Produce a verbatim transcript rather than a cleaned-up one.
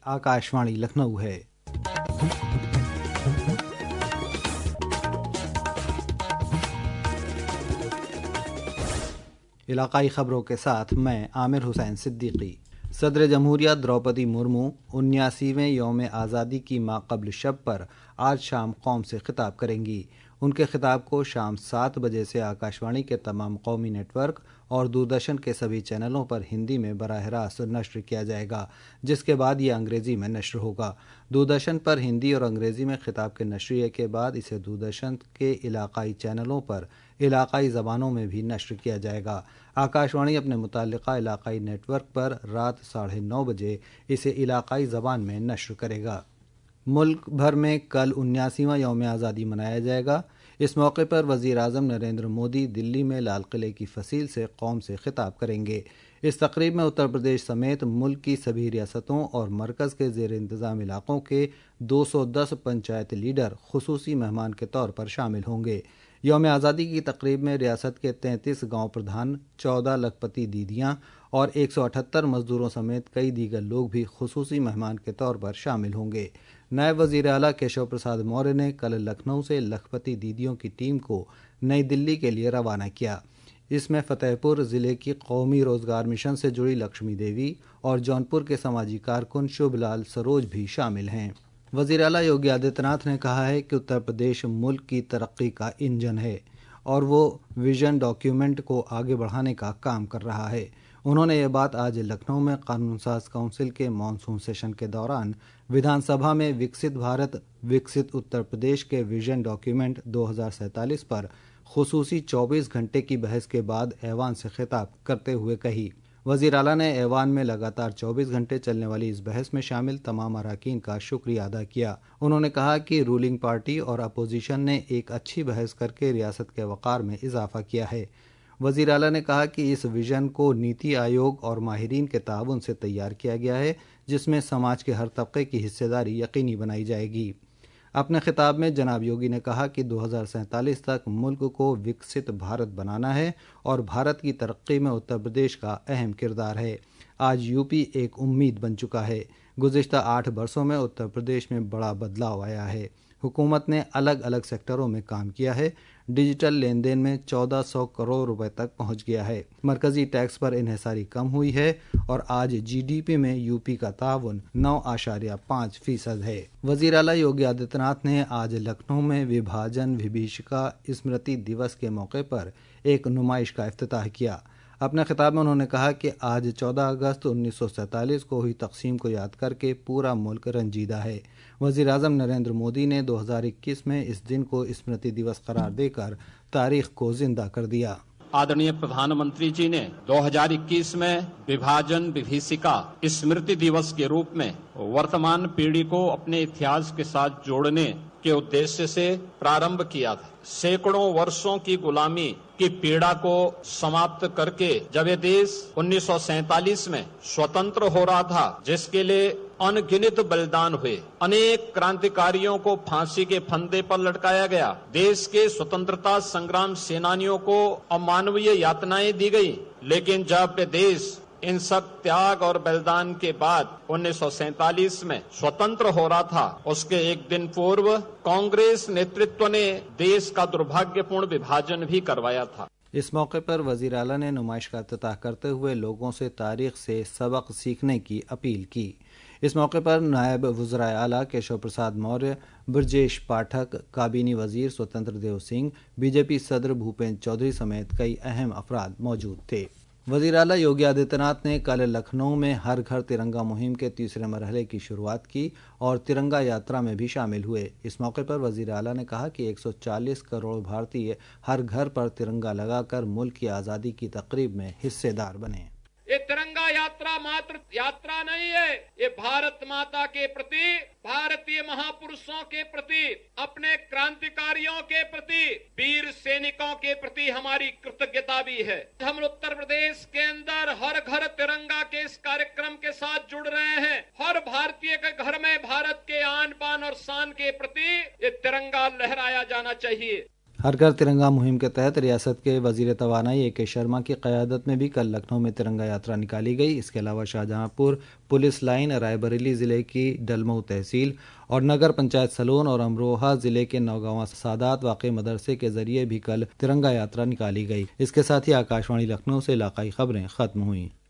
आकाशवाणी लखनऊ है। इलाकाई खबरों के साथ मैं आमिर हुसैन सिद्दीकी। सदर जमहूरिया द्रौपदी मुर्मू उन्यासीवें यौम आज़ादी की माक़बल शब पर आज शाम कौम से खिताब करेंगी। उनके खिताब को शाम सात बजे से आकाशवाणी के तमाम कौमी नेटवर्क और दूरदर्शन के सभी चैनलों पर हिंदी में बराह रास्त नश्र किया जाएगा, जिसके बाद ये अंग्रेज़ी में नश्र होगा। दूरदर्शन पर हिंदी और अंग्रेज़ी में खिताब के नश्रिए के बाद इसे दूरदर्शन के इलाकाई चैनलों पर इलाकाई ज़बानों में भी नश्र किया जाएगा। आकाशवाणी अपने मुताल्लिक़ा इलाकाई नेटवर्क पर रात साढ़े नौ बजे इसे इलाकाई ज़बान में नश्र करेगा। मुल्क भर में कल उन्यासीवां यौम आज़ादी मनाया जाएगा। इस मौके पर वज़ीर आज़म नरेंद्र मोदी दिल्ली में लाल किले की फसील से कौम से खिताब करेंगे। इस तकरीब में उत्तर प्रदेश समेत मुल्क की सभी रियासतों और मरकज़ के ज़ेर इंतज़ाम इलाक़ों के दो सौ दस पंचायत लीडर खुसूसी मेहमान के तौर पर शामिल होंगे। यौम आज़ादी की तकरीब में रियासत के तैंतीस गांव प्रधान, चौदह लखपति दीदियां और एक सौ अठहत्तर मजदूरों समेत कई दीगर लोग भी खुसूसी मेहमान के तौर पर शामिल होंगे। नायब वज़ीर आला केशव प्रसाद मौर्य ने कल लखनऊ से लखपति दीदियों की टीम को नई दिल्ली के लिए रवाना किया। इसमें फतेहपुर ज़िले की कौमी रोज़गार मिशन से जुड़ी लक्ष्मी देवी और जौनपुर के समाजी कारकुन शुभलाल सरोज भी शामिल हैं। वज़ीर आला योगी आदित्यनाथ ने कहा है कि उत्तर प्रदेश मुल्क की तरक्की का इंजन है और वो विजन डॉक्यूमेंट को आगे बढ़ाने का काम कर रहा है। उन्होंने ये बात आज लखनऊ में कानून साज काउंसिल के मानसून सेशन के दौरान विधानसभा में विकसित भारत विकसित उत्तर प्रदेश के विजन डॉक्यूमेंट दो हज़ार सैंतालीस पर खुसूसी चौबीस घंटे की बहस के बाद ऐवान से खिताब करते हुए कही। वज़ीर आला ने ऐवान में लगातार चौबीस घंटे चलने वाली इस बहस में शामिल तमाम अराकीन का शुक्रिया अदा किया। उन्होंने कहा कि रूलिंग पार्टी और अपोजिशन ने एक अच्छी बहस करके रियासत के वक़ार में इजाफा किया है। वज़ीर आला ने कहा कि इस विजन को नीति आयोग और माहिरीन के ताउन से तैयार किया गया है, जिसमें समाज के हर तबके की हिस्सेदारी यकीनी बनाई जाएगी। अपने खिताब में जनाब योगी ने कहा कि दो हज़ार सैंतालीस तक मुल्क को विकसित भारत बनाना है और भारत की तरक्की में उत्तर प्रदेश का अहम किरदार है। आज यूपी एक उम्मीद बन चुका है। गुज़िश्ता आठ बरसों में उत्तर प्रदेश में बड़ा बदलाव आया है। हुकूमत ने अलग अलग सेक्टरों में काम किया है। डिजिटल लेन देन में चौदह सौ करोड़ रुपए तक पहुंच गया है। मरकजी टैक्स पर इन्हिसारी कम हुई है और आज जीडीपी में यूपी का ताउन नौ आशारिया पाँच फीसद है। वज़ीर आला योगी आदित्यनाथ ने आज लखनऊ में विभाजन विभीषिका स्मृति दिवस के मौके पर एक नुमाइश का इफ्तिताह किया। अपने खिताब में उन्होंने कहा कि आज चौदह अगस्त उन्नीस सौ सैंतालीस को हुई तकसीम को याद करके पूरा मुल्क रंजीदा है। वज़ीर आज़म नरेंद्र मोदी ने दो हज़ार इक्कीस में इस दिन को स्मृति दिवस करार देकर तारीख को जिंदा कर दिया। आदरणीय प्रधानमंत्री जी ने दो हज़ार इक्कीस में विभाजन विभीषिका स्मृति दिवस के रूप में वर्तमान पीढ़ी को अपने इतिहास के साथ जोड़ने के उद्देश्य से प्रारंभ किया था। सैकड़ों वर्षों की गुलामी की पीड़ा को समाप्त करके जब ये देश उन्नीस सौ सैंतालीस में स्वतंत्र हो रहा था, जिसके लिए अनगिनत बलिदान हुए, अनेक क्रांतिकारियों को फांसी के फंदे पर लटकाया गया, देश के स्वतंत्रता संग्राम सेनानियों को अमानवीय यातनाएं दी गई, लेकिन जब देश इन सब त्याग और बलिदान के बाद उन्नीस सौ सैंतालीस में स्वतंत्र हो रहा था, उसके एक दिन पूर्व कांग्रेस नेतृत्व ने देश का दुर्भाग्यपूर्ण विभाजन भी करवाया था। इस मौके पर वज़ीर आला ने नुमाइश का इफ्तिताह करते हुए लोगों से तारीख से सबक सीखने की अपील की। इस मौके पर नायब वज़ीर आला केशव प्रसाद मौर्य, ब्रजेश पाठक, काबीनी वज़ीर स्वतंत्र देव सिंह, बीजेपी सदर भूपेंद्र चौधरी समेत कई अहम अफराद मौजूद थे। वज़ीर आला योगी आदित्यनाथ ने कल लखनऊ में हर घर तिरंगा मुहिम के तीसरे मरहले की शुरुआत की और तिरंगा यात्रा में भी शामिल हुए। इस मौके पर वज़ीर आला ने कहा कि एक सौ चालीस करोड़ भारतीय हर घर पर तिरंगा लगाकर मुल्क की आज़ादी की तक़रीब में हिस्सेदार बने। ये तिरंगा यात्रा मात्र यात्रा नहीं है, ये भारत माता के प्रति, भारतीय महापुरुषों के प्रति, अपने क्रांतिकारियों के प्रति, वीर सैनिकों के प्रति हमारी कृतज्ञता भी है। हम उत्तर प्रदेश के अंदर हर घर तिरंगा के इस कार्यक्रम के साथ जुड़ रहे हैं। हर भारतीय के घर में भारत के आन बान और शान के प्रति ये तिरंगा लहराया जाना चाहिए। ہر گھر ترنگا مہم کے تحت ریاست کے وزیر توانائی اے کے شرما کی قیادت میں بھی کل لکھنؤ میں ترنگا یاترا نکالی گئی۔ اس کے علاوہ شاہجہاں پور پولیس لائن، رائے بریلی ضلع کی ڈلمئو تحصیل اور نگر پنچایت سلون اور امروہہ ضلع کے نوگاواں سادات واقع مدرسے کے ذریعے بھی کل ترنگا یاترا نکالی گئی۔ اس کے ساتھ ہی آکاشوانی لکھنؤ سے علاقائی خبریں ختم ہوئیں۔